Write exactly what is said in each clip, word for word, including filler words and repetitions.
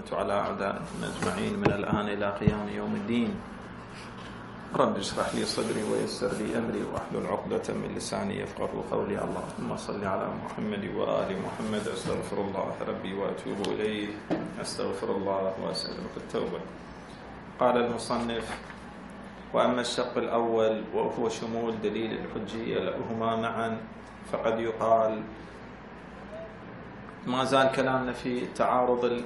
وثبت على أعدائهم أجمعين من الآن إلى قيام يوم الدين. رب اشرح لي صدري ويسر لي أمري واحلل عقدة من لساني يفقهوا قولي. اللهم صل على محمد وآل محمد. أستغفر الله ربي وأتوب إليه. أستغفر الله وأسألك التوبة. قال المصنف: وأما الشق الأول وهو شمول دليل الحجية لهما معا فقد يقال، ما زال كلامنا في تعارض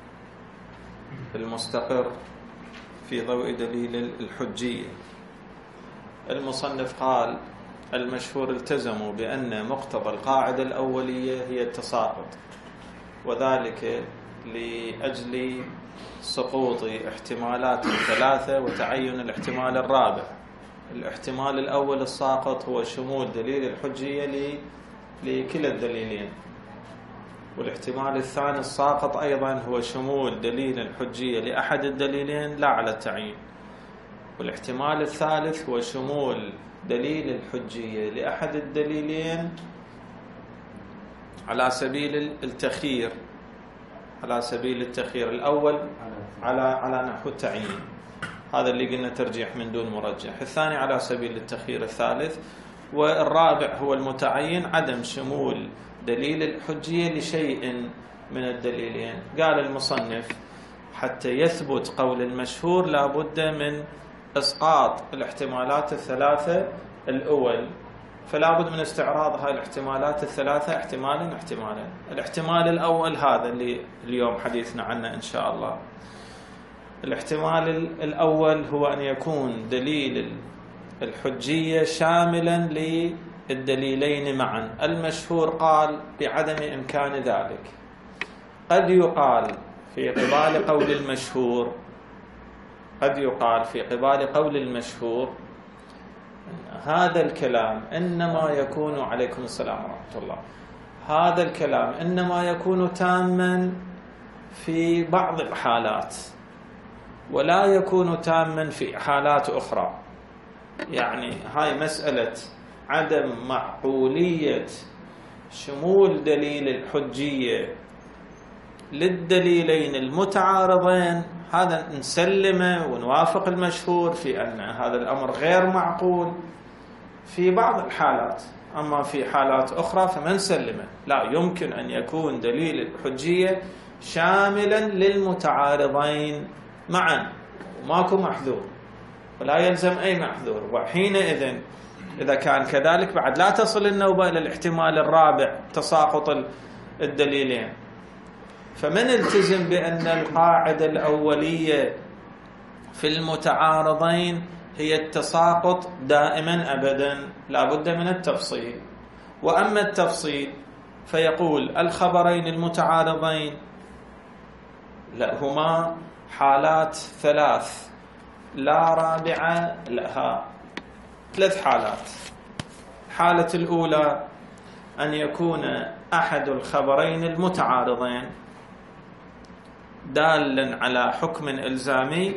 المستقر في ضوء دليل الحجية. المصنف قال: المشهور التزموا بأن مقتضى القاعدة الأولية هي التساقط، وذلك لأجل سقوط احتمالات ثلاثة وتعين الاحتمال الرابع. الاحتمال الأول الساقط هو شمول دليل الحجية لكلا الدليلين، والاحتمال الثاني الساقط أيضا هو شمول دليل الحجية لأحد الدليلين لا على التعيين، والاحتمال الثالث هو شمول دليل الحجية لأحد الدليلين على سبيل التخيير على سبيل التخيير الأول على على نحو التعيين، هذا اللي قلنا ترجيح من دون مرجح. الثاني على سبيل التخيير الثالث، والرابع هو المتعين عدم شمول دليل الحجية لشيء من الدليلين. قال المصنف: حتى يثبت قول المشهور لا بد من إسقاط الاحتمالات الثلاثة الأول، فلا بد من استعراض هاي الاحتمالات الثلاثة احتمالا احتمالا. الاحتمال الأول هذا اللي اليوم حديثنا عنه إن شاء الله. الاحتمال الأول هو أن يكون دليل الحجية شاملا للدليلين معا. المشهور قال بعدم إمكان ذلك. قد يقال في قبال قول المشهور قد يقال في قبال قول المشهور هذا الكلام إنما يكون عليكم السلام ورحمة الله هذا الكلام إنما يكون تاما في بعض الحالات ولا يكون تاما في حالات أخرى. يعني هاي مسألة عدم معقولية شمول دليل الحجية للدليلين المتعارضين، هذا نسلمه ونوافق المشهور في أن هذا الأمر غير معقول في بعض الحالات، أما في حالات أخرى فما نسلمه. لا، يمكن أن يكون دليل الحجية شاملا للمتعارضين معا وماكو محذور ولا يلزم أي محذور، وحينئذ إذا كان كذلك بعد لا تصل النوبة إلى الاحتمال الرابع تساقط الدليلين. فمن التزم بأن القاعدة الأولية في المتعارضين هي التساقط دائما أبدا، لا بد من التفصيل. وأما التفصيل فيقول الخبرين المتعارضين لهما حالات ثلاث لا رابعة لها، ثلاث حالات. الحالة الأولى أن يكون أحد الخبرين المتعارضين دالا على حكم إلزامي،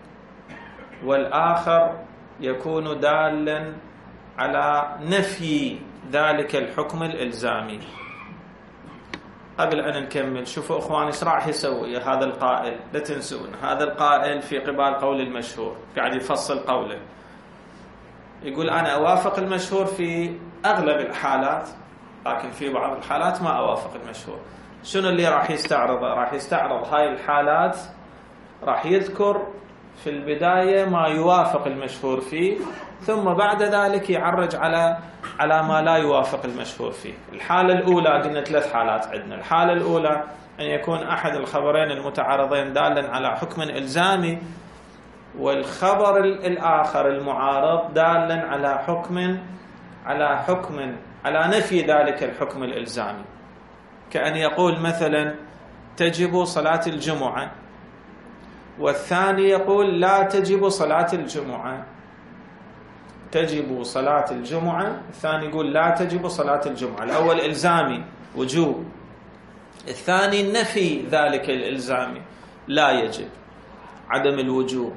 والآخر يكون دالا على نفي ذلك الحكم الإلزامي. قبل أن نكمل، شوفوا أخواني ايش راح يسوي هذا القائل، لا تنسون هذا القائل في قبال قول المشهور قاعد يفصل قوله، يقول أنا أوافق المشهور في أغلب الحالات، لكن في بعض الحالات ما أوافق المشهور. شنو اللي راح يستعرضه؟ راح يستعرض هاي الحالات، راح يذكر في البداية ما يوافق المشهور فيه، ثم بعد ذلك يعرج على على ما لا يوافق المشهور فيه. الحالة الأولى قلنا ثلاث حالات عندنا. الحالة الأولى أن يكون أحد الخبرين المتعارضين دالا على حكم إلزامي، والخبر الآخر المعارض دالا على حكم على حكم على نفي ذلك الحكم الإلزامي. كأن يقول مثلا تجب صلاة الجمعة، والثاني يقول لا تجب صلاة الجمعة. تجب صلاة الجمعة، الثاني يقول لا تجب صلاة الجمعة. الأول إلزامي وجوب، الثاني نفي ذلك الإلزامي لا يجب، عدم الوجوب.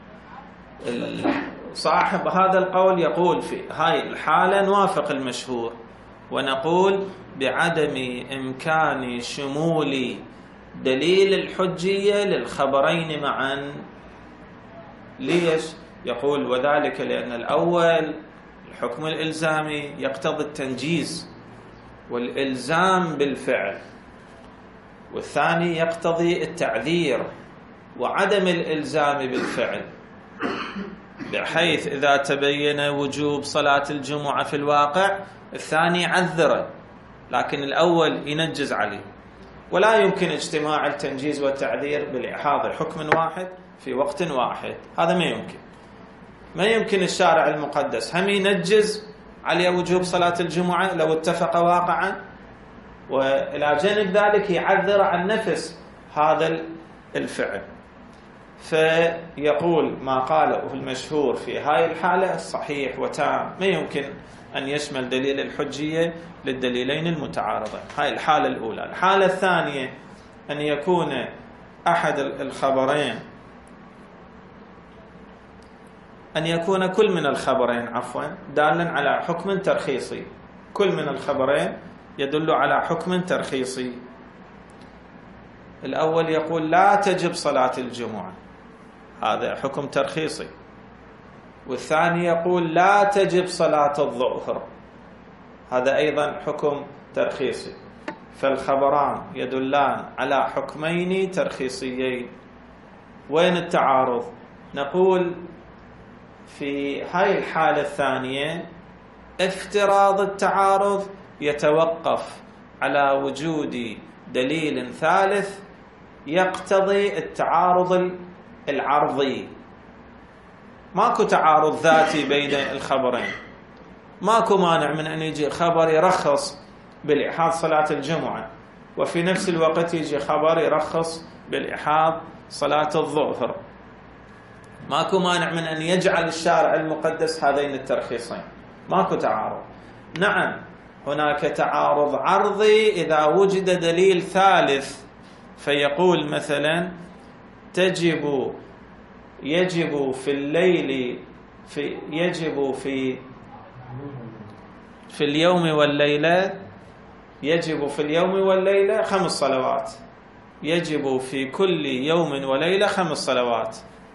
صاحب هذا القول يقول في هاي الحالة نوافق المشهور ونقول بعدم إمكان شمول دليل الحجية للخبرين معا. ليش؟ يقول وذلك لأن الأول الحكم الإلزامي يقتضي التنجيز والإلزام بالفعل، والثاني يقتضي التعذير وعدم الإلزام بالفعل، بحيث إذا تبين وجوب صلاة الجمعة في الواقع الثاني عذره، لكن الأول ينجز عليه. ولا يمكن اجتماع التنجيز والتعذير بالإحاضة حكم واحد في وقت واحد، هذا ما يمكن. ما يمكن الشارع المقدس هم ينجز على وجوب صلاة الجمعة لو اتفق واقعا، وإلى جانب ذلك يعذر عن نفس هذا الفعل. فيقول ما قاله المشهور في هاي الحالة الصحيح وتام، ما يمكن أن يشمل دليل الحجية للدليلين المتعارضين. هاي الحالة الأولى. الحالة الثانية أن يكون أحد الخبرين أن يكون كل من الخبرين عفوا دالا على حكم ترخيصي. كل من الخبرين يدل على حكم ترخيصي. الأول يقول لا تجب صلاة الجمعة، هذا حكم ترخيصي. والثاني يقول لا تجب صلاة الظهر، هذا أيضا حكم ترخيصي. فالخبران يدلان على حكمين ترخيصيين. وين التعارض؟ نقول في هاي الحالة الثانية افتراض التعارض يتوقف على وجود دليل ثالث يقتضي التعارض العرضي. ماكو تعارض ذاتي بين الخبرين، ماكو مانع من أن يجي خبر يرخص بالإحاض صلاة الجمعة وفي نفس الوقت يجي خبر يرخص بالإحاض صلاة الظهر. ماكو مانع من أن يجعل الشارع المقدس هذين الترخيصين، ماكو تعارض. نعم هناك تعارض عرضي إذا وجد دليل ثالث، فيقول مثلا تجب يجب في الليل في يجب في في اليوم والليلة يجب في اليوم والليلة خمس صلوات، يجب في كل يوم وليلة خمس صلوات.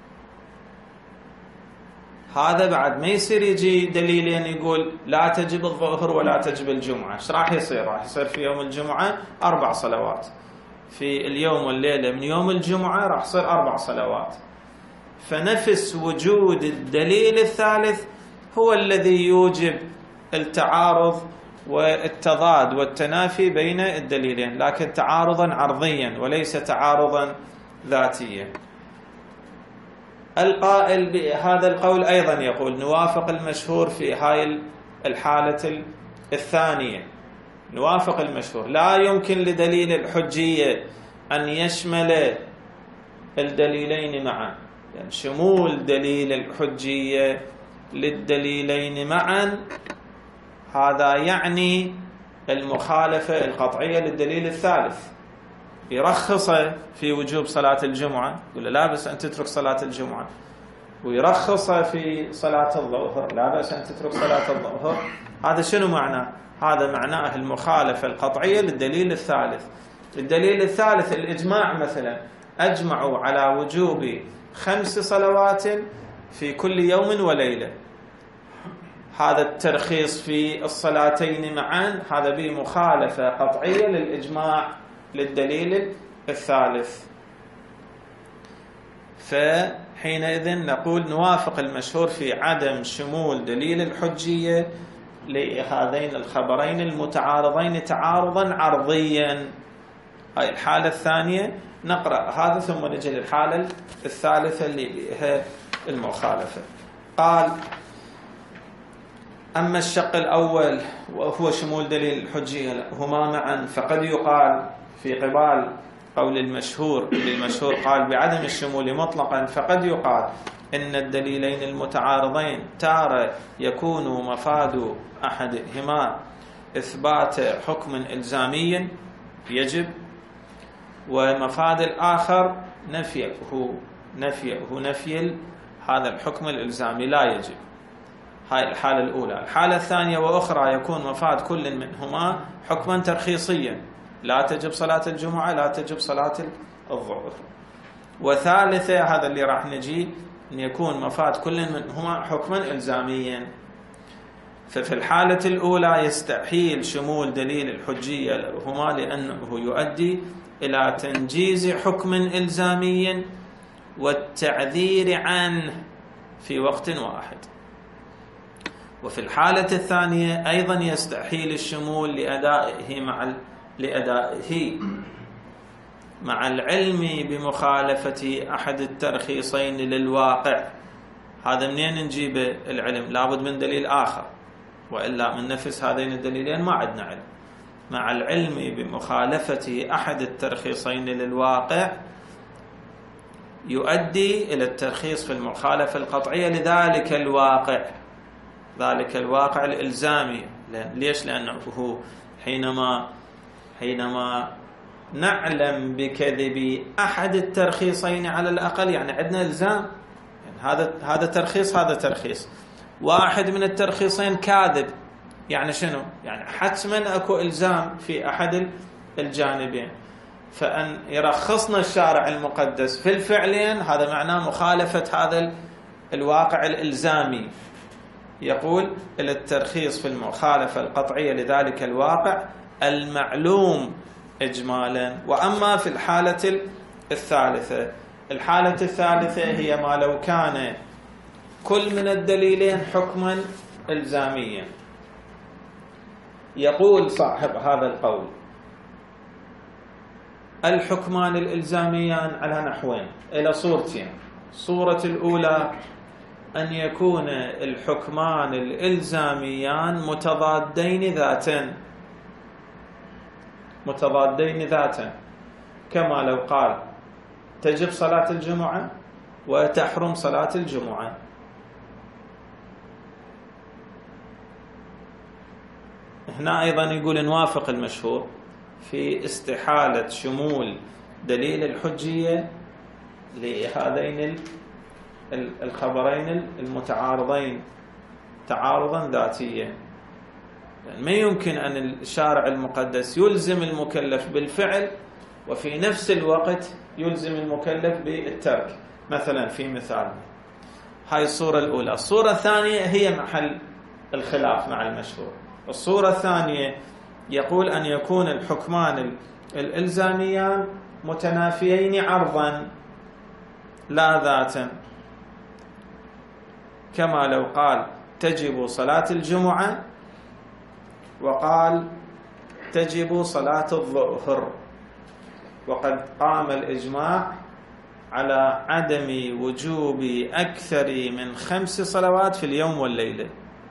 هذا بعد ما يصير يجي دليلين يقول لا تجب الظهر ولا تجب الجمعة. ايش راح يصير؟ راح يصير في يوم الجمعة أربع صلوات، في اليوم والليلة من يوم الجمعة راح يصير أربع صلوات. فنفس وجود الدليل الثالث هو الذي يوجب التعارض والتضاد والتنافي بين الدليلين، لكن تعارضا عرضيا وليس تعارضا ذاتيا. القائل بهذا القول أيضا يقول نوافق المشهور في هاي الحالة الثانية، نوافق المشهور. لا يمكن لدليل الحجية أن يشمل الدليلين معا، يعني شمول دليل الحجية للدليلين معا هذا يعني المخالفة القطعية للدليل الثالث. يرخص في وجوب صلاة الجمعة، يقول لا بأس أن تترك صلاة الجمعة، ويرخص في صلاة الظهر، لا بأس أن تترك صلاة الظهر. هذا شنو معناه؟ هذا معناه المخالفة القطعية للدليل الثالث. الدليل الثالث الإجماع مثلا، أجمعوا على وجوب خمس صلوات في كل يوم وليلة. هذا الترخيص في الصلاتين معا هذا به مخالفة قطعية للإجماع للدليل الثالث. فحينئذ نقول نوافق المشهور في عدم شمول دليل الحجية لهذين الخبرين المتعارضين تعارضا عرضيا. هاي الحالة الثانية. نقرأ هذا ثم نجي للحالة الثالثة اللي بها المخالفة. قال أما الشق الأول وهو شمول دليل الحجية هما معا، فقد يقال في قبال قول المشهور المشهور قال بعدم الشمول مطلقا، فقد يقال إن الدليلين المتعارضين تارة يكون مفاد أحدهما إثبات حكم إلزامي يجب، ومفاد الآخر نفيه نفيه نفي هذا الحكم الإلزامي لا يجب. هاي الحالة الأولى. الحالة الثانية وأخرى يكون مفاد كل منهما حكما ترخيصيا، لا تجب صلاة الجمعة، لا تجب صلاة الظهر. وثالثة، هذا اللي راح نجي، أن يكون مفاد كل منهما حكما إلزاميا. ففي الحالة الأولى يستحيل شمول دليل الحجية لهما لأنه يؤدي إلى تنجيز حكم إلزامي والتعذير عنه في وقت واحد. وفي الحالة الثانية أيضا يستحيل الشمول لأدائه مع لأدائه مع العلم بمخالفة أحد الترخيصين للواقع. هذا منين نجيب العلم؟ لابد من دليل آخر، وإلا من نفس هذين الدليلين ما عندنا علم. مع العلم بمخالفة أحد الترخيصين للواقع يؤدي إلى الترخيص في المخالفة القطعية لذلك الواقع، ذلك الواقع الإلزامي. ليش؟ لأنه حينما حينما نعلم بكذب أحد الترخيصين على الأقل، يعني عندنا إلزام، يعني هذا هذا ترخيص، هذا ترخيص، واحد من الترخيصين كاذب، يعني شنو؟ يعني حتما أكو إلزام في أحد الجانبين. فأن يرخصنا الشارع المقدس في الفعلين هذا معناه مخالفة هذا الواقع الإلزامي. يقول إلى الترخيص في المخالفة القطعية لذلك الواقع المعلوم إجمالا. وأما في الحالة الثالثة، الحالة الثالثة هي ما لو كان كل من الدليلين حكما إلزاميا. يقول صاحب هذا القول الحكمان الإلزاميان على نحوين، إلى صورتين. الصورة الأولى أن يكون الحكمان الإلزاميان متضادين ذاتا، متضادين ذاتا، كما لو قال تجب صلاة الجمعة وتحرم صلاة الجمعة. هنا أيضا يقول نوافق المشهور في استحالة شمول دليل الحجية لهذين الخبرين المتعارضين تعارضا ذاتيا. يعني ما يمكن أن الشارع المقدس يلزم المكلف بالفعل وفي نفس الوقت يلزم المكلف بالترك. مثلا في مثال، هاي الصورة الأولى. الصورة الثانية هي محل الخلاف مع المشهور. الصورة الثانية يقول أن يكون الحكمان الإلزاميان متنافيين عرضا لا ذاتا، كما لو قال تجب صلاة الجمعة وقال تجب صلاة الظهر، وقد قام الإجماع على عدم وجوب أكثر من خمس صلوات في اليوم والليلة.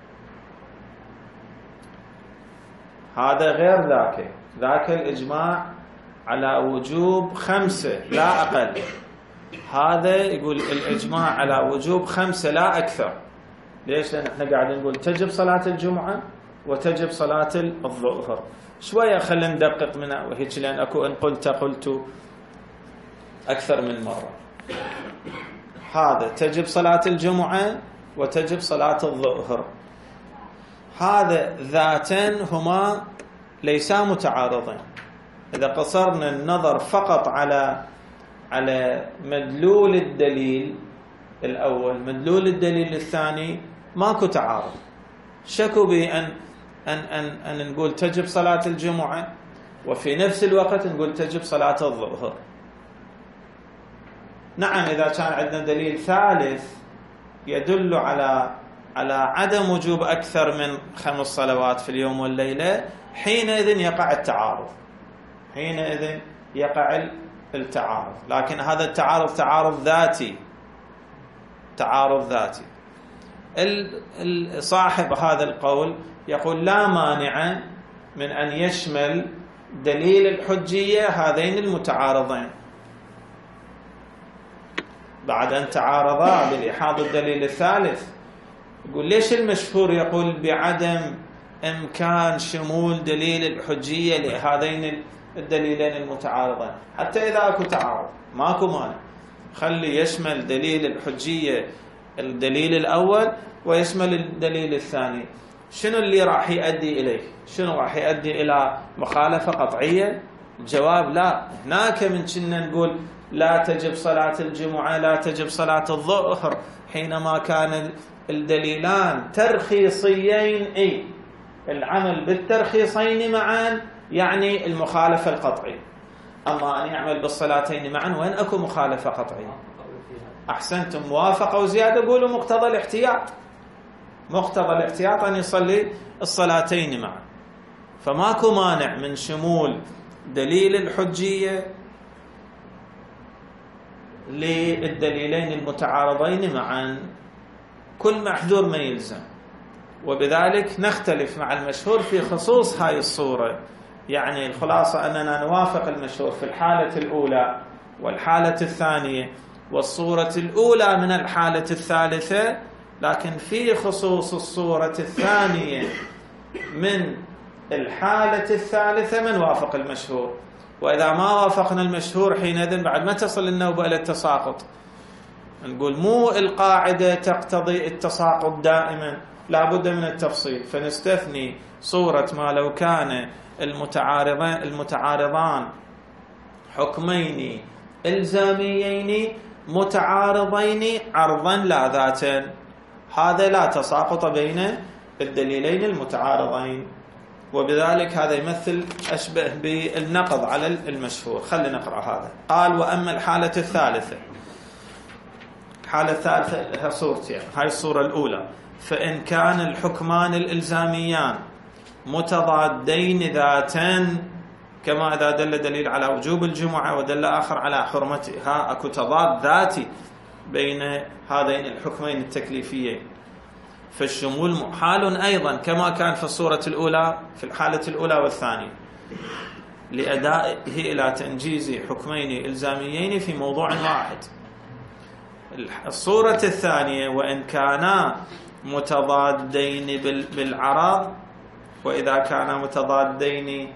هذا غير ذاك، ذاك الإجماع على وجوب خمسة لا أقل. هذا يقول الإجماع على وجوب خمسة لا أكثر. ليش؟ لأن احنا قاعدين نقول تجب صلاة الجمعة وتجب صلاة الظهر. شوية خلينا ندقق منها وهيك، لأن أكو إن قلت قلت أكثر من مرة. هذا تجب صلاة الجمعة وتجب صلاة الظهر، هذا ذاتان هما ليسا متعارضين. إذا قصرنا النظر فقط على على مدلول الدليل الأول، مدلول الدليل الثاني ماكو تعارض. شكوا بأن أن أن أن نقول تجب صلاة الجمعة وفي نفس الوقت نقول تجب صلاة الظهر. نعم، إذا كان عندنا دليل ثالث يدل على على عدم وجوب أكثر من خمس صلوات في اليوم والليلة، حينئذ يقع التعارض، حينئذ يقع التعارض. لكن هذا التعارض تعارض ذاتي، تعارض ذاتي. صاحب هذا القول يقول لا مانع من أن يشمل دليل الحجية هذين المتعارضين بعد أن تعارضا بالإحاض الدليل الثالث. يقول ليش المشهور يقول بعدم إمكان شمول دليل الحجية لهذين الدليلين المتعارضين؟ حتى إذا أكو تعارض ماكو مانع، خلي يشمل دليل الحجية الدليل الأول ويشمل الدليل الثاني. شنو اللي راح يؤدي إليه؟ شنو راح يؤدي إلى مخالفة قطعية؟ الجواب لا. هناك من كنا نقول لا تجب صلاة الجمعة لا تجب صلاة الظهر حينما كان الدليلان ترخيصيين، اي العمل بالترخيصين معا يعني المخالفة القطعية. أما أن يعمل بالصلاتين معا وين أكو مخالفة قطعية؟ أحسنتم، موافقة وزيادة قولوا مقتضى الاحتياط. مقتضى الاحتياط أن يصلي الصلاتين معا، فماكو مانع من شمول دليل الحجية للدليلين المتعارضين معا، كل محذور ما يلزم. وبذلك نختلف مع المشهور في خصوص هاي الصورة. يعني الخلاصة أننا نوافق المشهور في الحالة الأولى والحالة الثانية والصورة الأولى من الحالة الثالثة، لكن في خصوص الصورة الثانية من الحالة الثالثة من وافق المشهور. وإذا ما وافقنا المشهور حينئذ بعد ما تصل النوبة إلى التساقط نقول مو القاعدة تقتضي التساقط دائما، لا بد من التفصيل، فنستثني صورة ما لو كان المتعارضان المتعارضان حكمين إلزاميين متعارضين عرضا لا ذاتا، هذا لا تساقط بين الدليلين المتعارضين، وبذلك هذا يمثل أشبه بالنقض على المشهور. خلينا نقرأ هذا. قال وأما الحالة الثالثة، الحالة الثالثة لها صورتين، هاي الصورة الأولى، فإن كان الحكمان الإلزاميان متضادين ذاتا كما إذا دل دليل على وجوب الجمعة ودل آخر على حرمتها، أكو تضاد ذاتي بين هذين الحكمين التكليفيين، فالشمول محال أيضا كما كان في الصورة الأولى في الحالة الأولى والثانية لأدائه إلى تنجيز حكمين إلزاميين في موضوع واحد. الصورة الثانية وإن كانا متضادين بالعرض، وإذا كانا متضادين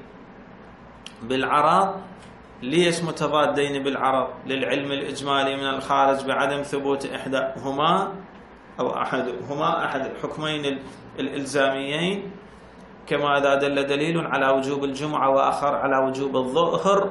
بالعرض، ليش متضادين بالعرض؟ للعلم الإجمالي من الخارج بعدم ثبوت إحداهما أو أحدهما أحد الحكمين الإلزاميين، كما إذا دل دليل على وجوب الجمعة وآخر على وجوب الظهر،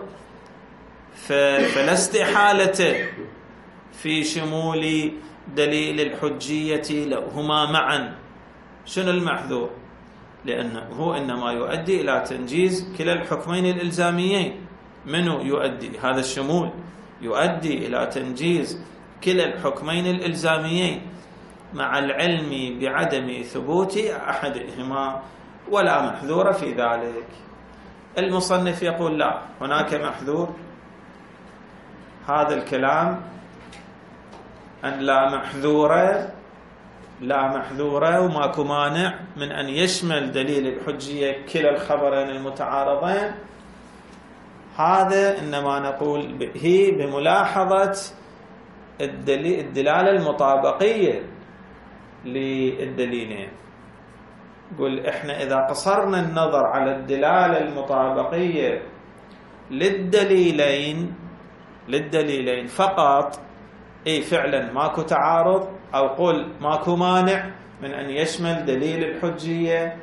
فلا استحالة في شمول دليل الحجية لهما معا. شنو المحذور؟ لأنه إنما يؤدي إلى تنجيز كلا الحكمين الإلزاميين. منه يؤدي هذا الشمول؟ يؤدي إلى تنجيز كلا الحكمين الإلزاميين مع العلم بعدم ثبوت أحدهما ولا محذور في ذلك. المصنف يقول لا، هناك محذور. هذا الكلام أن لا محذورة لا محذورة وماكو مانع من أن يشمل دليل الحجية كلا الخبرين المتعارضين، هذا إنما نقول به بملاحظة الدلالة المطابقية للدليلين. قل إحنا إذا قصرنا النظر على الدلالة المطابقية للدليلين للدليلين فقط، اي فعلا ماكو تعارض، او قل ماكو مانع من ان يشمل دليل الحجية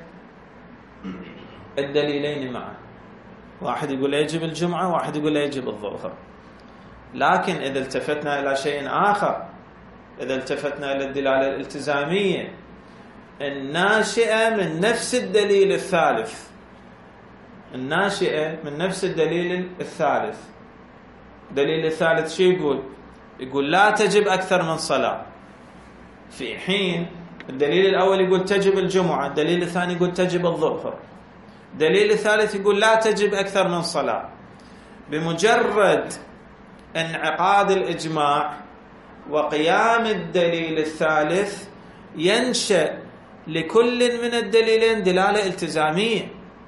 الدليلين معا. واحد يقول يجب الجمعة، واحد يقول يجب الظهر. لكن اذا التفتنا الى شيء اخر، اذا التفتنا الى الدلالة الالتزامية الناشئة من نفس الدليل الثالث الناشئة من نفس الدليل الثالث الدليل الثالث شو يقول؟ يقول لا تجب أكثر من صلاة، في حين الدليل الأول يقول تجب الجمعة، الدليل الثاني يقول تجب الظهر، الدليل الثالث يقول لا تجب أكثر من صلاة. بمجرد انعقاد الإجماع وقيام الدليل الثالث ينشأ لكل من الدليلين دلالة التزامية،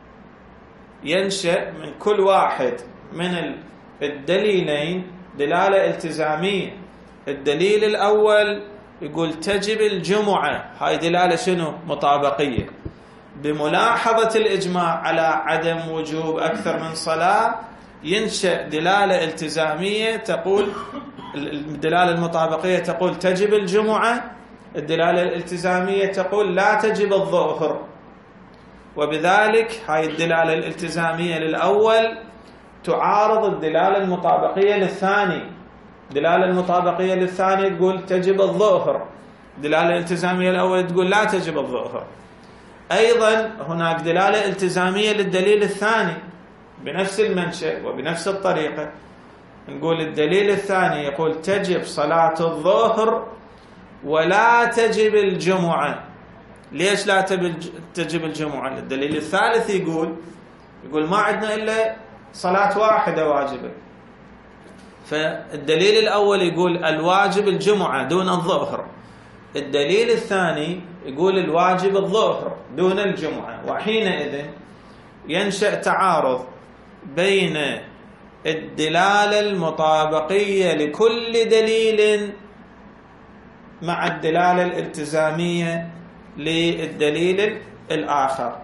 ينشأ من كل واحد من الدليلين دلالة التزامية. الدليل الأول يقول تجب الجمعة، هاي دلالة شنو؟ مطابقية. بملاحظة الإجماع على عدم وجوب أكثر من صلاة ينشأ دلالة التزامية تقول، الدلالة المطابقية تقول تجب الجمعة، الدلالة الالتزامية تقول لا تجب الظهر. وبذلك هاي الدلالة الالتزامية للأول تعارض الدلالة المطابقية للثاني. الدلالة المطابقية للثاني تقول تجب الظهر، الدلالة الالتزامية الأول تقول لا تجب الظهر. أيضا هناك دلالة التزامية للدليل الثاني بنفس المنشأ وبنفس الطريقة. نقول الدليل الثاني يقول تجب صلاة الظهر ولا تجب الجمعة. ليش لا تجب الجمعة؟ الدليل الثالث يقول يقول ما عندنا إلا صلاة واحدة واجبة. فالدليل الأول يقول الواجب الجمعة دون الظهر، الدليل الثاني يقول الواجب الظهر دون الجمعة. وحينئذ ينشأ تعارض بين الدلالة المطابقية لكل دليل مع الدلالة الالتزامية للدليل الآخر،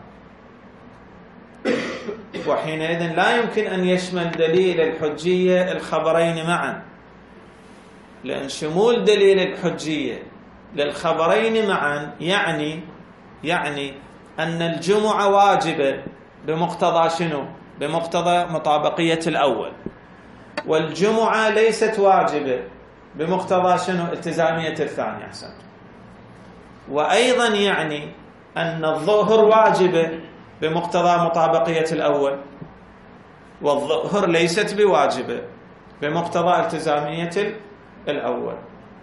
وحينئذ لا يمكن أن يشمل دليل الحجية الخبرين معا، لأن شمول دليل الحجية للخبرين معا يعني يعني أن الجمعة واجبة بمقتضى شنو؟ بمقتضى مطابقية الأول، والجمعة ليست واجبة بمقتضى شنو؟ التزامية الثاني. أحسن. وأيضا يعني أن الظهر واجبة بمقتضى مطابقية الأول، والظهر ليست بواجبة بمقتضى التزامية الأول.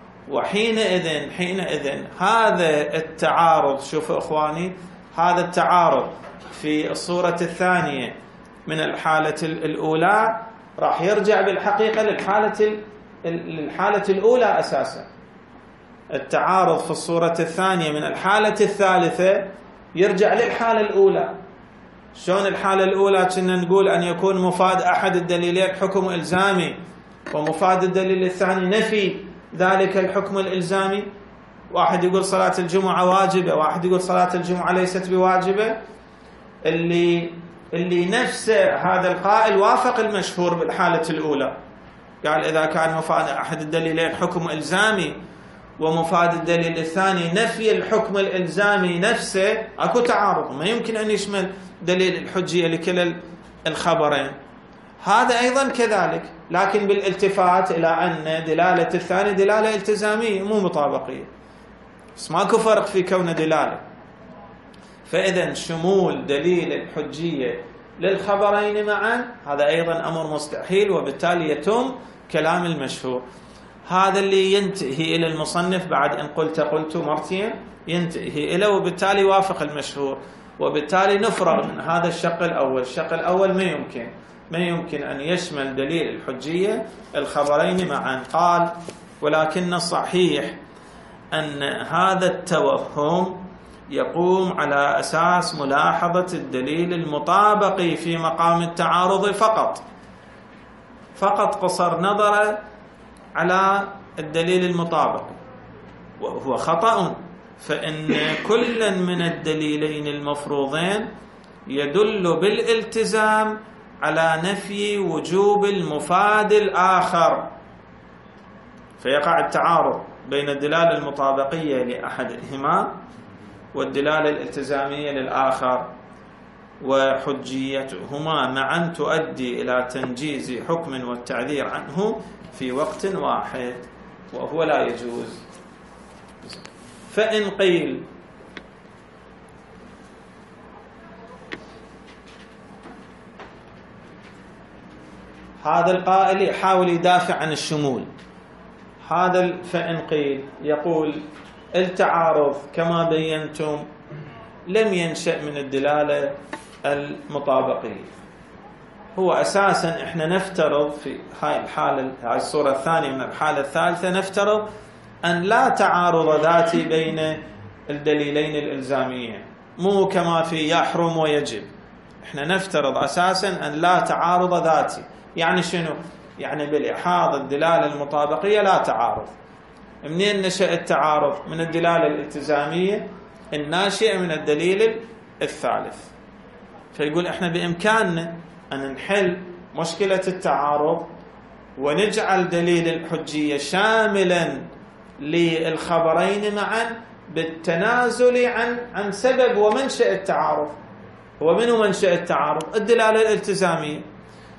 وحينئذ حينئذ هذا التعارض، شوفوا إخواني، هذا التعارض في الصورة الثانية من الحالة الأولى راح يرجع بالحقيقة للحالة للحالة الأولى أساسا. التعارض في الصورة الثانية من الحالة الثالثة يرجع للحالة الأولى. شلون الحالة الأولى؟ كنا نقول أن يكون مفاد أحد الدليلين حكم إلزامي ومفاد الدليل الثاني نفي ذلك الحكم الإلزامي. واحد يقول صلاة الجمعة واجبة، واحد يقول صلاة الجمعة ليست بواجبة. اللي اللي نفس هذا القائل وافق المشهور بالحالة الأولى، قال إذا كان مفاد أحد الدليلين حكم إلزامي ومفاد الدليل الثاني نفي الحكم الإلزامي نفسه، أكو تعارض، ما يمكن أن يشمل دليل الحجية لكلا الخبرين. هذا أيضا كذلك، لكن بالالتفات إلى أن دلالة الثاني دلالة التزامية مو مطابقية، بس ماكو فرق في كون دلالة. فإذا شمول دليل الحجية للخبرين معا هذا أيضا أمر مستحيل، وبالتالي يتم كلام المشهور. هذا اللي ينتهي إلى المصنف بعد أن قلت قلت مرتين ينتهي إلى، وبالتالي وافق المشهور، وبالتالي نفرغ من هذا الشق الأول. الشق الأول ما يمكن ما يمكن أن يشمل دليل الحجية الخبرين معا. قال ولكن الصحيح أن هذا التوهم يقوم على أساس ملاحظة الدليل المطابق في مقام التعارض فقط فقط قصر نظر على الدليل المطابق، وهو خطأ، فإن كل من الدليلين المفروضين يدل بالالتزام على نفي وجوب المفاد الآخر، فيقع التعارض بين الدلالة المطابقية لأحدهما والدلالة الالتزامية للآخر، وحجيتهما معا تؤدي إلى تنجيز حكم والتعذير عنه في وقت واحد، وهو لا يجوز. فإن قيل هذا القائل يحاول يدافع عن الشمول، هذا فإن قيل يقول التعارض كما بينتم لم ينشأ من الدلالة المطابقية، هو أساسا إحنا نفترض في هاي الحالة، هاي الصورة الثانية من الحالة الثالثة، نفترض أن لا تعارض ذاتي بين الدليلين الإلزاميين، مو كما في يحرم ويجب. إحنا نفترض أساسا أن لا تعارض ذاتي. يعني شنو؟ يعني بالإحاض الدلالة المطابقية لا تعارض. منين نشأ التعارض؟ من الدلالة الالتزامية الناشئة من الدليل الثالث. فيقول إحنا بإمكاننا أن نحل مشكلة التعارض ونجعل دليل الحجية شاملا للخبرين معا بالتنازل عن عن سبب ومنشأ التعارض. ومنه منشأ التعارض؟ الدلالة الالتزامية.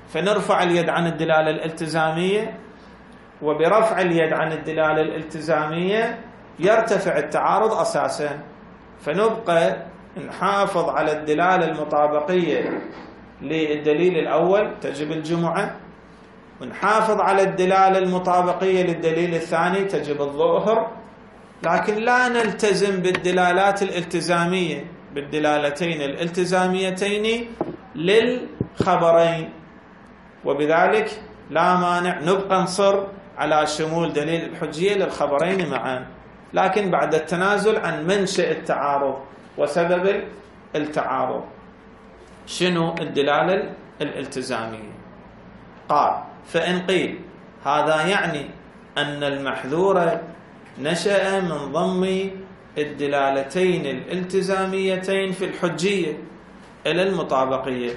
فنرفع اليد عن الدلالة الالتزامية، وبرفع اليد عن الدلالة الالتزامية يرتفع التعارض أساسا، فنبقى نحافظ على الدلالة المطابقية للدليل الأول تجب الجمعة، ونحافظ على الدلالة المطابقية للدليل الثاني تجب الظهر، لكن لا نلتزم بالدلالات الالتزامية بالدلالتين الالتزاميتين للخبرين، وبذلك لا مانع نبقى نصر على شمول دليل الحجية للخبرين معا، لكن بعد التنازل عن منشأ التعارض وسبب التعارض. شنو الدلالة الالتزامية؟ قال: فإن قيل هذا يعني أن المحذور نشأ من ضم الدلالتين الالتزاميتين في الحجية إلى المطابقية،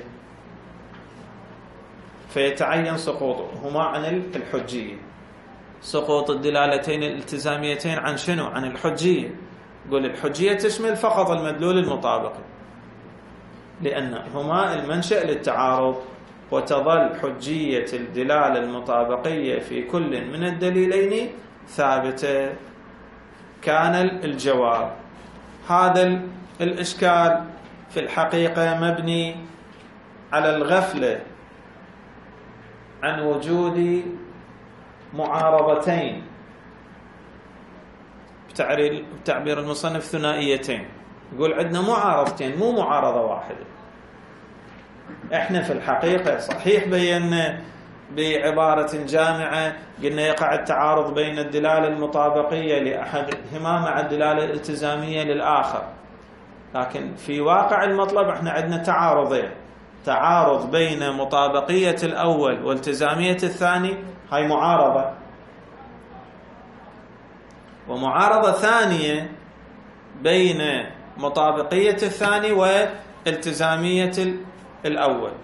فيتعين سقوطهما عن الحجية. سقوط الدلالتين الالتزاميتين عن شنو؟ عن الحجية. قل الحجية تشمل فقط المدلول المطابقي، لأنهما المنشأ للتعارض، وتظل حجية الدلالة المطابقية في كل من الدليلين ثابتة. كان الجواب: هذا الإشكال في الحقيقة مبني على الغفلة عن وجود معارضتين، بتعبير المصنف ثنائيتين. يقول عندنا معارضتين مو معارضة واحدة. احنا في الحقيقة صحيح بينا بعبارة جامعة قلنا يقع التعارض بين الدلالة المطابقية لأحدهما مع الدلالة الالتزامية للآخر، لكن في واقع المطلب احنا عندنا تعارضين: تعارض بين مطابقية الأول والتزامية الثاني، هاي معارضة، ومعارضة ثانية بين مطابقية الثاني والتزامية الأول.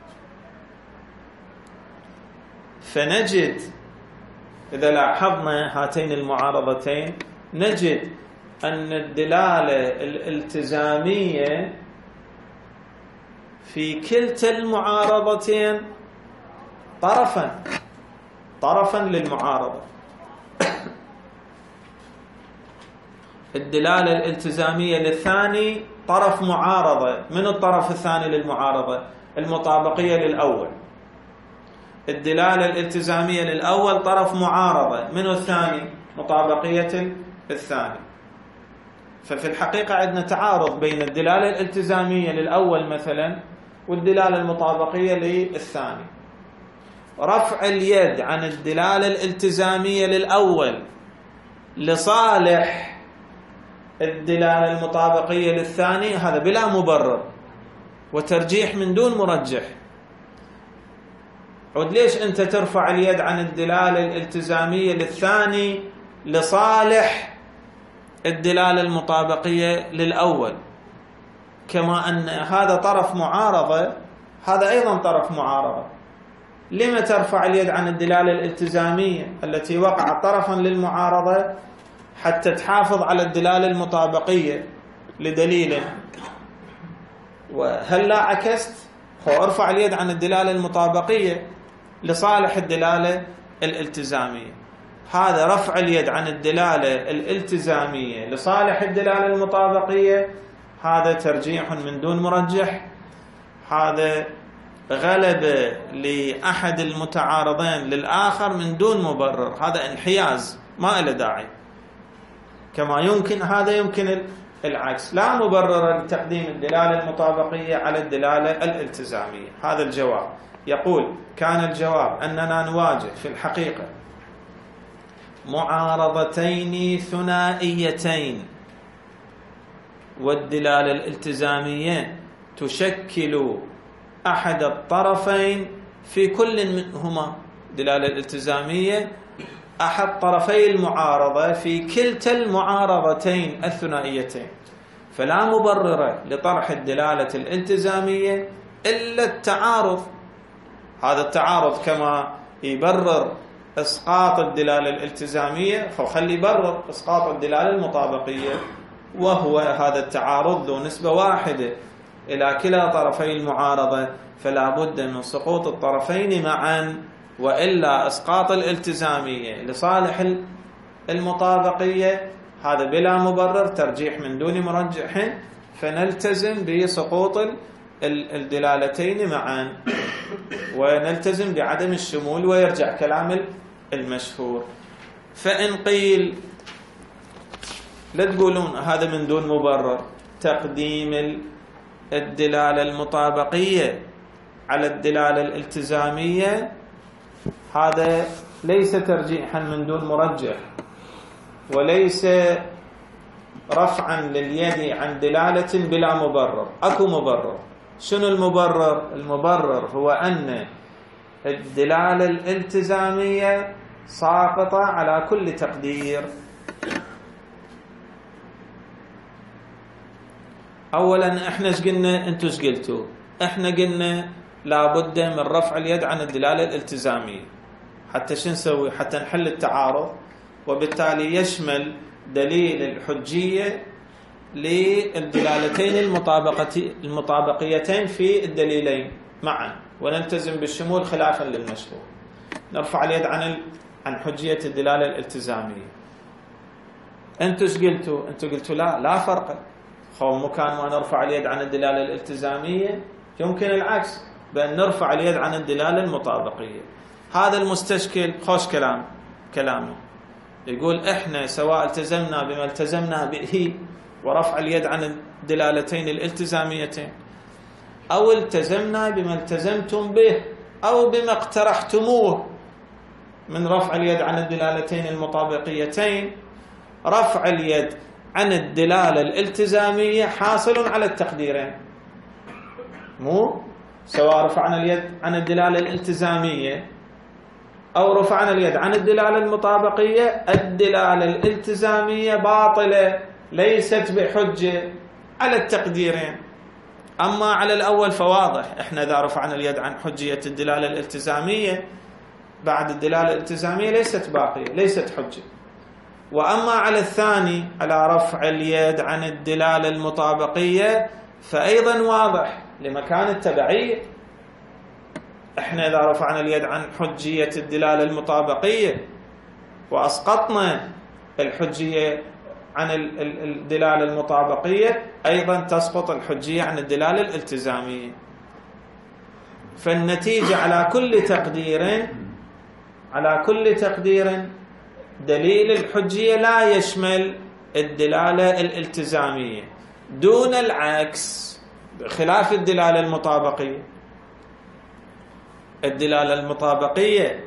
فنجد إذا لاحظنا هاتين المعارضتين نجد أن الدلالة الالتزامية في كلتا المعارضتين طرفا طرفا للمعارضة. الدلالة الالتزامية للثاني طرف معارضة. من الطرف الثاني للمعارضة؟ المطابقية للأول. الدلالة الالتزامية للأول طرف معارضة. من الثاني؟ مطابقية الثاني. ففي الحقيقة عندنا تعارض بين الدلالة الالتزامية للأول مثلا والدلالة المطابقية للثاني. رفع اليد عن الدلالة الالتزامية للأول لصالح الدلالة المطابقية للثاني هذا بلا مبرر، وترجيح من دون مرجح. عود ليش أنت ترفع اليد عن الدلالة الالتزامية للثاني لصالح الدلالة المطابقية للأول، كما أن هذا طرف معارضة هذا أيضا طرف معارضة؟ لما ترفع اليد عن الدلالة الالتزامية التي وقعت طرفا للمعارضة حتى تحافظ على الدلالة المطابقية لدليل؟ وهل لا عكست؟ هو ارفع اليد عن الدلالة المطابقية لصالح الدلالة الالتزامية. هذا رفع اليد عن الدلالة الالتزامية لصالح الدلالة المطابقية هذا ترجيح من دون مرجح، هذا غلبة لأحد المتعارضين للآخر من دون مبرر، هذا انحياز ما له داعي. كما يمكن هذا يمكن العكس، لا مبرر لتقديم الدلالة المطابقية على الدلالة الالتزامية. هذا الجواب. يقول: كان الجواب أننا نواجه في الحقيقة معارضتين ثنائيتين، والدلالة الالتزامية تشكل أحد الطرفين في كل منهما. الدلالة الالتزامية أحد طرفي المعارضة في كلتا المعارضتين الثنائيتين، فلا مبرر لطرح الدلالة الالتزامية إلا التعارض. هذا التعارض كما يبرر إسقاط الدلالة الالتزامية فخلي يبرر إسقاط الدلالة المطابقية، وهو هذا التعارض ذو نسبة واحدة إلى كلا طرفي المعارضة، فلا بد من سقوط الطرفين معا، وإلا إسقاط الالتزامية لصالح المطابقية هذا بلا مبرر، ترجيح من دون مرجح، فنلتزم بسقوط الدلالتين معا ونلتزم بعدم الشمول، ويرجع كلام المشهور. فإن قيل لا تقولون هذا من دون مبرر، تقديم الدلالة المطابقية على الدلالة الالتزامية هذا ليس ترجيحا من دون مرجح، وليس رفعا لليد عن دلالة بلا مبرر. أكو مبرر. شنو المبرر؟ المبرر هو أن الدلالة الالتزامية ساقطة على كل تقدير. أولا احنا ايش قلنا؟ انتوا ايش قلتوا؟ احنا قلنا لابد من رفع اليد عن الدلالة الالتزامية. حتى شو نسوي؟ حتى نحل التعارض، وبالتالي يشمل دليل الحجية للدلالتين المطابقيتين في الدليلين معا، ونلتزم بالشمول خلافا للمشهور. نرفع اليد عن عن حجية الدلالة الالتزامية. انتوا ايش قلتوا؟ انتوا قلتوا لا لا فرق، خو مكان ما نرفع اليد عن الدلالة الالتزامية يمكن العكس، بأن نرفع اليد عن الدلالة المطابقية. هذا المستشكل خوش كلام كلامه، يقول احنا سواء التزمنا بما التزمنا به ورفع اليد عن الدلالتين الالتزاميتين، او التزمنا بما التزمتم به او بما اقترحتموه من رفع اليد عن الدلالتين المطابقيتين، رفع اليد عن الدلالة الالتزامية حاصل على التقديرين. مو سواء رفعنا اليد عن الدلالة الالتزامية أو رفعنا اليد عن الدلالة المطابقية، الدلالة الالتزامية باطلة ليست بحجة على التقديرين. أما على الأول فواضح، إحنا إذا رفعنا اليد عن حجية الدلالة الالتزامية بعد الدلالة الالتزامية ليست باقية، ليست حجة. وأما على الثاني، على رفع اليد عن الدلالة المطابقية، فأيضا واضح لمكان التبعية. احنا إذا رفعنا اليد عن حجية الدلالة المطابقية وأسقطنا الحجية عن الدلالة المطابقية، أيضا تسقط الحجية عن الدلالة الالتزامية. فالنتيجة على كل تقدير على كل تقدير دليل الحجية لا يشمل الدلالة الالتزامية، دون العكس خلاف الدلالة المطابقية. الدلالة المطابقية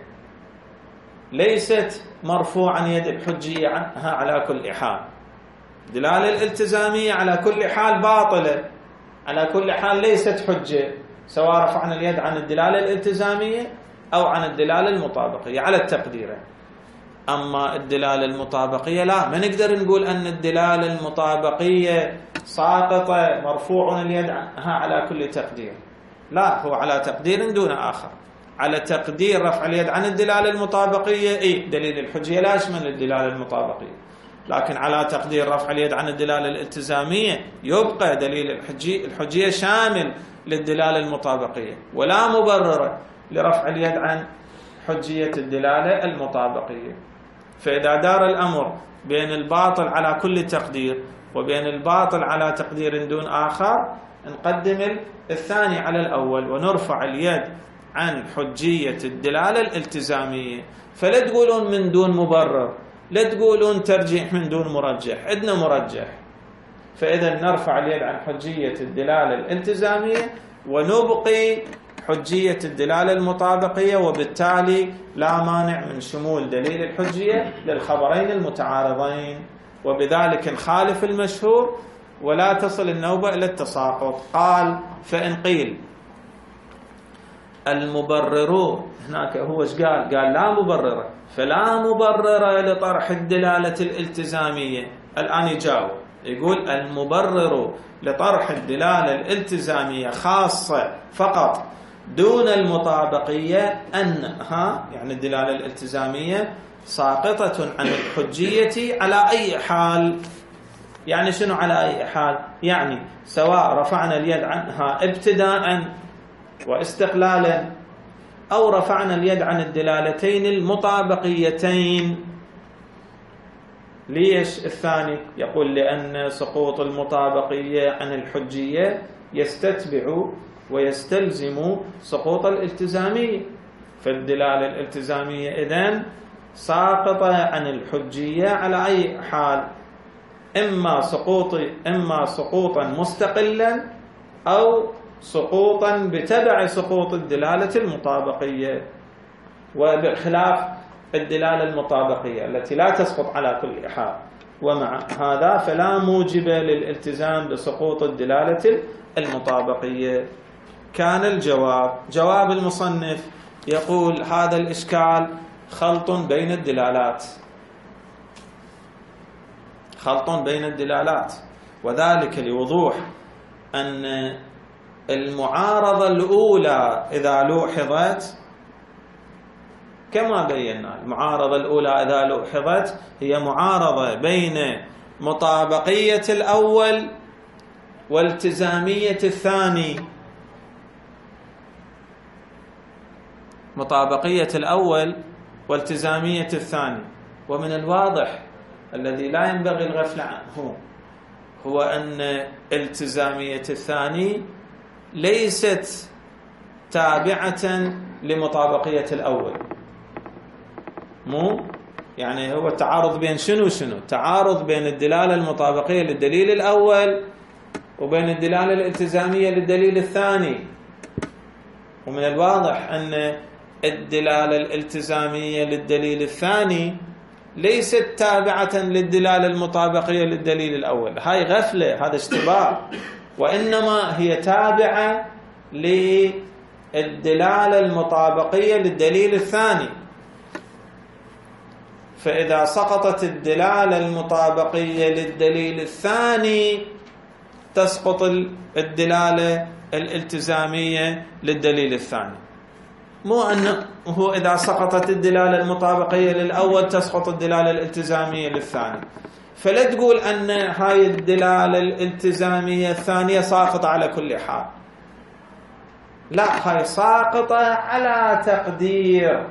ليست مرفوعا يد الحجية عنها على كل حال، الدلالة الالتزامية على كل حال باطلة، على كل حال ليست حجة، سواء رفعنا اليد عن الدلالة الالتزامية أو عن الدلالة المطابقية على التقدير. أما الدلالة المطابقية لا، ما نقدر نقول أن الدلالة المطابقية ساقطة مرفوع اليد عنها على كل تقدير، لا، هو على تقدير دون آخر. على تقدير رفع اليد عن الدلالة المطابقية إيه دليل الحجية لا يشمل الدلالة المطابقية، لكن على تقدير رفع اليد عن الدلالة الالتزامية يبقى دليل الحجية الحجية شامل للدلالة المطابقية، ولا مبرر لرفع اليد عن حجية الدلالة المطابقية. فإذا دار الأمر بين الباطل على كل تقدير وبين الباطل على تقدير دون آخر، نقدم الثاني على الأول ونرفع اليد عن حجية الدلالة الالتزامية. فلا تقولون من دون مبرر، لا تقولون ترجيح من دون مرجح، عندنا مرجح. فإذا نرفع اليد عن حجية الدلالة الالتزامية ونبقي حجية الدلالة المطابقية، وبالتالي لا مانع من شمول دليل الحجية للخبرين المتعارضين، وبذلك نخالف المشهور ولا تصل النوبة إلى التساقط. قال فإن قيل المبرر، هناك هو ايش قال؟ قال لا مبرر، فلا مبرر لطرح الدلالة الالتزامية. الآن يجاوب يقول المبرر لطرح الدلالة الالتزامية خاصة فقط دون المطابقية أنها، يعني الدلالة الالتزامية ساقطة عن الحجية على أي حال. يعني شنو على أي حال؟ يعني سواء رفعنا اليد عنها ابتداء واستقلالا، أو رفعنا اليد عن الدلالتين المطابقيتين. ليش الثاني؟ يقول لأن سقوط المطابقية عن الحجية يستتبع ويستلزم سقوط الالتزامية، فالدلالة الالتزامية إذن ساقطة عن الحجية على أي حال، إما سقوط إما سقوطا مستقلا أو سقوطا بتبع سقوط الدلالة المطابقية، وبخلاف الدلالة المطابقية التي لا تسقط على كل حال. ومع هذا فلا موجب للالتزام بسقوط الدلالة المطابقية. كان الجواب، جواب المصنف يقول هذا الإشكال خلط بين الدلالات، خلط بين الدلالات، وذلك لوضوح أن المعارضة الأولى إذا لوحظت كما بينا، المعارضة الأولى إذا لوحظت هي معارضة بين مطابقية الأول والتزامية الثاني. مطابقية الأول والتزامية الثاني. ومن الواضح الذي لا ينبغي الغفلة عنه هو أن التزامية الثاني ليست تابعة لمطابقية الأول. مو يعني هو تعارض بين شنو شنو تعارض بين الدلالة المطابقية للدليل الأول وبين الدلالة الالتزامية للدليل الثاني. ومن الواضح أن الدلالة الالتزامية للدليل الثاني ليست تابعة للدلالة المطابقية للدليل الأول. هاي غفلة، هذا اشتباه، وإنما هي تابعة للدلالة المطابقية للدليل الثاني. فإذا سقطت الدلالة المطابقية للدليل الثاني تسقط الدلالة الالتزامية للدليل الثاني. مو أنه هو إذا سقطت الدلالة المطابقية للأول تسقط الدلالة الالتزامية للثاني. فلا تقول أن هاي الدلالة الالتزامية الثانية ساقطة على كل حال، لا، هاي ساقطة على تقدير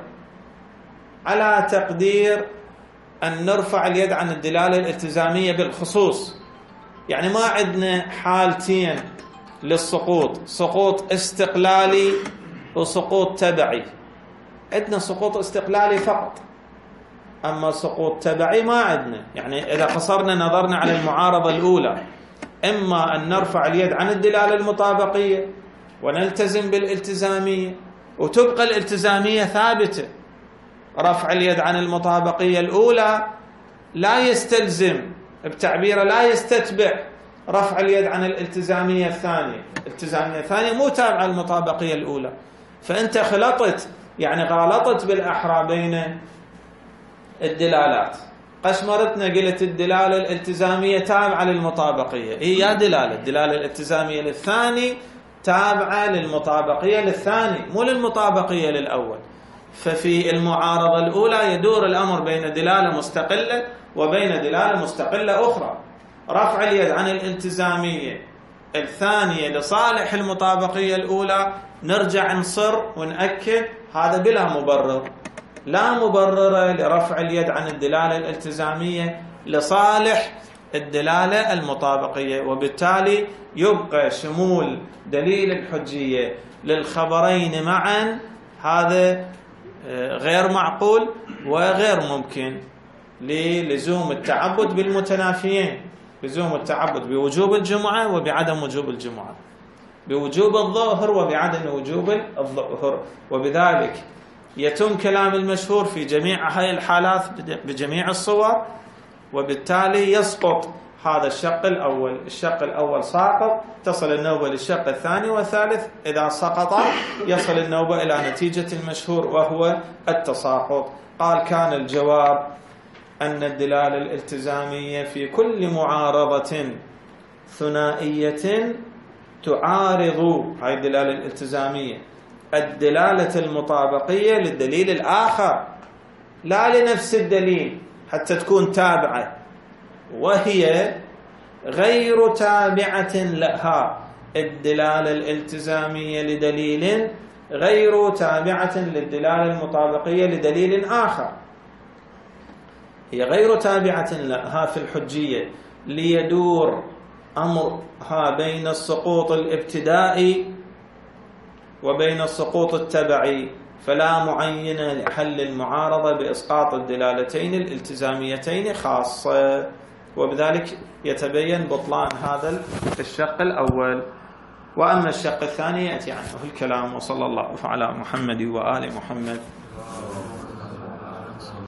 على تقدير أن نرفع اليد عن الدلالة الالتزامية بالخصوص. يعني ما عندنا حالتين للسقوط، سقوط استقلالي وسقوط تبعي. عندنا سقوط استقلالي فقط، أما سقوط تبعي ما عندنا. يعني إذا قصرنا نظرنا على المعارضة الأولى، إما أن نرفع اليد عن الدلالة المطابقية ونلتزم بالالتزامية وتبقى الالتزامية ثابتة. رفع اليد عن المطابقية الأولى لا يستلزم، بتعبيره لا يستتبع رفع اليد عن الالتزامية الثانية. الالتزامية الثانية مو تابعة المطابقية الأولى، فأنت خلطت، يعني غالطت بالأحرى بين الدلالات. قشمرتنا قلت الدلالة الالتزامية تابعة للمطابقية، هي دلالة الدلالة الالتزامية للثاني تابعة للمطابقية للثاني، مو للمطابقية للأول. ففي المعارضة الأولى يدور الأمر بين دلالة مستقلة وبين دلالة مستقلة أخرى. رفع اليد عن الالتزامية الثانية لصالح المطابقية الأولى، نرجع نصر ونأكد هذا بلا مبرر، لا مبرر لرفع اليد عن الدلالة الالتزامية لصالح الدلالة المطابقية، وبالتالي يبقى شمول دليل الحجية للخبرين معا هذا غير معقول وغير ممكن للزوم التعبد بالمتنافيين، لزوم التعبد بوجوب الجمعة وبعدم وجوب الجمعة، بوجوب الظهر وبعدم وجوب الظهر. وبذلك يتم كلام المشهور في جميع هاي الحالات بجميع الصور، وبالتالي يسقط هذا الشق الأول. الشق الأول ساقط، تصل النوبة للشق الثاني والثالث. إذا سقط يصل النوبة إلى نتيجة المشهور وهو التساقط. قال كان الجواب أن الدلالة الالتزامية في كل معارضة ثنائية تعارض، هاي الدلالة الالتزامية، الدلالة المطابقية للدليل الآخر، لا لنفس الدليل حتى تكون تابعة، وهي غير تابعة لها الدلالة الالتزامية لدليل غير تابعة للدلالة المطابقية لدليل آخر، هي غير تابعة لها في الحجية، ليدور أمرها بين السقوط الابتدائي وبين السقوط التبعي، فلا معينة لحل المعارضة بإسقاط الدلالتين الالتزاميتين خاصة، وبذلك يتبين بطلان هذا الشق الأول. وأما الشق الثاني يأتي عنه الكلام. وصلى الله على محمد وآل محمد.